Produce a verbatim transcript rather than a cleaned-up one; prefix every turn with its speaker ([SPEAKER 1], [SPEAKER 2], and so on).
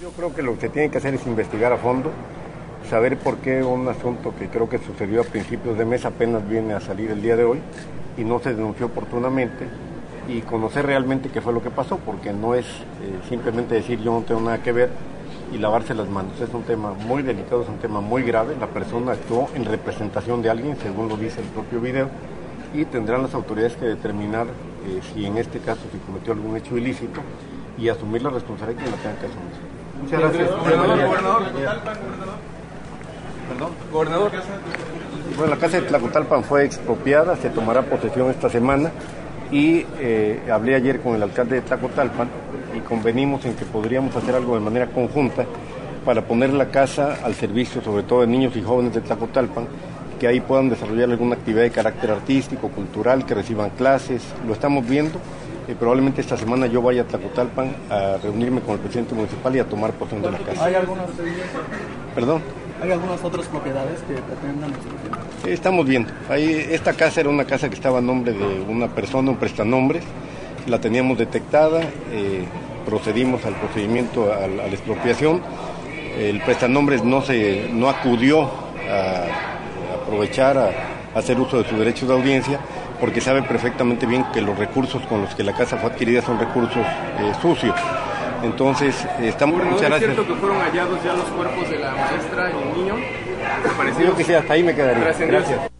[SPEAKER 1] Yo creo que lo que se tiene que hacer es investigar a fondo, saber por qué un asunto que creo que sucedió a principios de mes apenas viene a salir el día de hoy y no se denunció oportunamente, y conocer realmente qué fue lo que pasó, porque no es eh, simplemente decir yo no tengo nada que ver y lavarse las manos. Es un tema muy delicado, es un tema muy grave. La persona actuó en representación de alguien, según lo dice el propio video, y tendrán las autoridades que determinar eh, si en este caso se cometió algún hecho ilícito y asumir la responsabilidad que la tenga que asumir. Muchas gracias.
[SPEAKER 2] Gobernador, gobernador. Perdón, gobernador.
[SPEAKER 1] Bueno, la casa de Tlacotalpan fue expropiada, se tomará posesión esta semana y eh, hablé ayer con el alcalde de Tlacotalpan y convenimos en que podríamos hacer algo de manera conjunta para poner la casa al servicio sobre todo de niños y jóvenes de Tlacotalpan, que ahí puedan desarrollar alguna actividad de carácter artístico, cultural, que reciban clases. Lo estamos viendo. Eh, probablemente esta semana yo vaya a Tlacotalpan a reunirme con el presidente municipal y a tomar posesión de la casa.
[SPEAKER 3] ¿Hay algunas,
[SPEAKER 1] ¿Perdón?
[SPEAKER 3] ¿Hay algunas otras propiedades que pretendan expropiar?
[SPEAKER 1] Estamos viendo. Ahí, esta casa era una casa que estaba a nombre de una persona, un prestanombres. La teníamos detectada, eh, procedimos al procedimiento, a, a la expropiación. El prestanombres no, se, no acudió a, a aprovechar, a, a hacer uso de su derecho de audiencia, porque sabe perfectamente bien que los recursos con los que la casa fue adquirida son recursos eh, sucios. Entonces, eh, estamos...
[SPEAKER 2] Muchas gracias. ¿Es cierto que fueron hallados ya los cuerpos de la maestra y el niño?
[SPEAKER 1] Yo que sí, hasta ahí me quedaría. Gracias.